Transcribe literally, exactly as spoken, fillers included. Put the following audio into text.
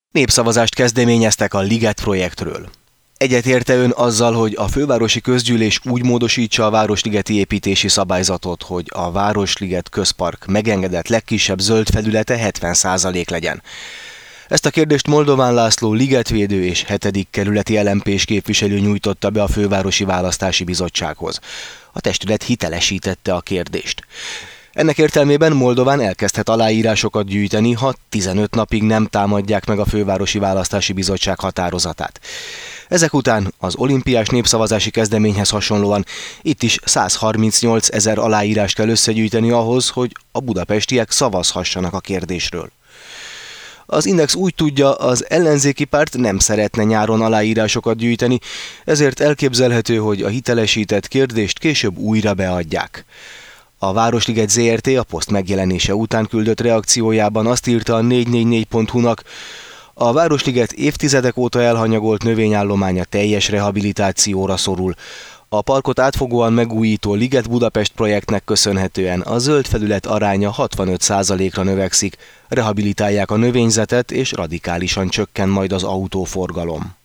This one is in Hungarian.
Népszavazást kezdeményeztek a Liget projektről. Egyetérte ön azzal, hogy a fővárosi közgyűlés úgy módosítsa a városligeti építési szabályzatot, hogy a Városliget közpark megengedett legkisebb zöld felülete hetven százalék legyen? Ezt a kérdést Moldován László ligetvédő és hetedik kerületi el em pés képviselő nyújtotta be a Fővárosi Választási Bizottsághoz. A testület hitelesítette a kérdést. Ennek értelmében Moldován elkezdhet aláírásokat gyűjteni, ha tizenöt napig nem támadják meg a Fővárosi Választási Bizottság határozatát. Ezek után az olimpiás népszavazási kezdeményhez hasonlóan itt is százharmincnyolc ezer aláírást kell összegyűjteni ahhoz, hogy a budapestiek szavazhassanak a kérdésről. Az Index úgy tudja, az ellenzéki párt nem szeretne nyáron aláírásokat gyűjteni, ezért elképzelhető, hogy a hitelesített kérdést később újra beadják. A Városliget zé er té a poszt megjelenése után küldött reakciójában azt írta a négy négy négy pont hu-nak, a Városliget évtizedek óta elhanyagolt növényállománya teljes rehabilitációra szorul. A parkot átfogóan megújító Liget Budapest projektnek köszönhetően a zöld felület aránya hatvanöt százalékra növekszik, rehabilitálják a növényzetet és radikálisan csökken majd az autóforgalom.